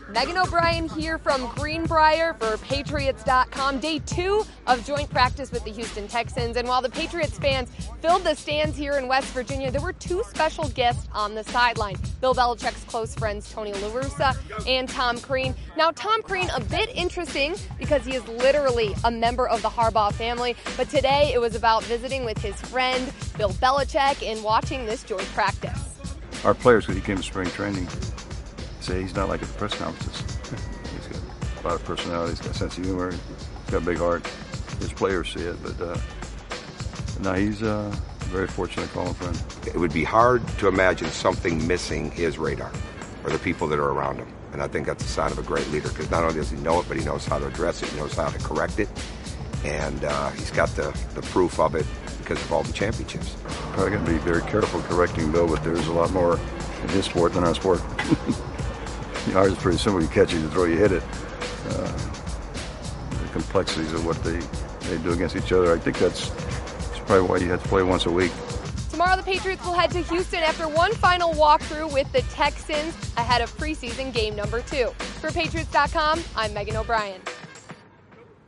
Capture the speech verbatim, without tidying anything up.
Megan O'Brien here from Greenbrier for Patriots dot com. Day two of joint practice with the Houston Texans. And while the Patriots fans filled the stands here in West Virginia, there were two special guests on the sideline. Bill Belichick's close friends Tony La Russa and Tom Crean. Now, Tom Crean, a bit interesting because he is literally a member of the Harbaugh family. But today it was about visiting with his friend Bill Belichick and watching this joint practice. Our players, when he came to spring training, say he's not like at the press conferences. He's got a lot of personality, he's got a sense of humor, he's got a big heart. His players see it, but uh, no, he's uh, a very fortunate calling friend. It would be hard to imagine something missing his radar or the people that are around him. And I think that's a sign of a great leader, because not only does he know it, but he knows how to address it, he knows how to correct it. And uh, he's got the, the proof of it because of all the championships. Probably going to be very careful correcting Bill, but there's a lot more in his sport than our sport. Ours is pretty simple. You catch it, you throw, you hit it. Uh, the complexities of what they, they do against each other, I think that's, that's probably why you have to play once a week. Tomorrow the Patriots will head to Houston after one final walkthrough with the Texans ahead of preseason game number two. For Patriots dot com, I'm Megan O'Brien.